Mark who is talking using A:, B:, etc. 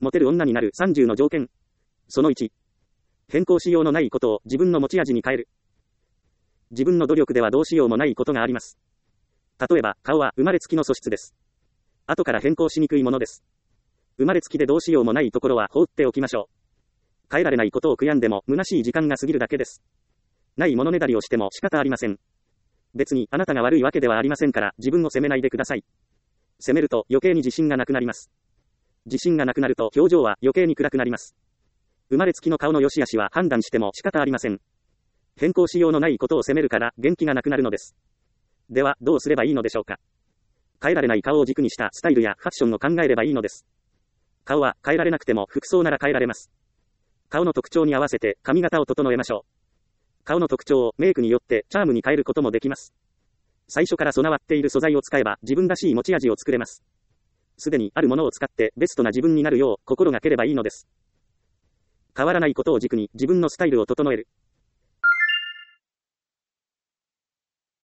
A: モテる女になる30の条件。その1。変更しようのないことを自分の持ち味に変える。自分の努力ではどうしようもないことがあります。例えば、顔は生まれつきの素質です。後から変更しにくいものです。生まれつきでどうしようもないところは放っておきましょう。変えられないことを悔やんでも虚しい時間が過ぎるだけです。ないものねだりをしても仕方ありません。別にあなたが悪いわけではありませんから自分を責めないでください。責めると余計に自信がなくなります。自信がなくなると表情は余計に暗くなります。生まれつきの顔の良し悪しは判断しても仕方ありません。変更しようのないことを責めるから元気がなくなるのです。ではどうすればいいのでしょうか。変えられない顔を軸にしたスタイルやファッションを考えればいいのです。顔は変えられなくても服装なら変えられます。顔の特徴に合わせて髪型を整えましょう。顔の特徴をメイクによってチャームに変えることもできます。最初から備わっている素材を使えば自分らしい持ち味を作れます。すでにあるものを使ってベストな自分になるよう心がければいいのです。変わらないことを軸に自分のスタイルを整える。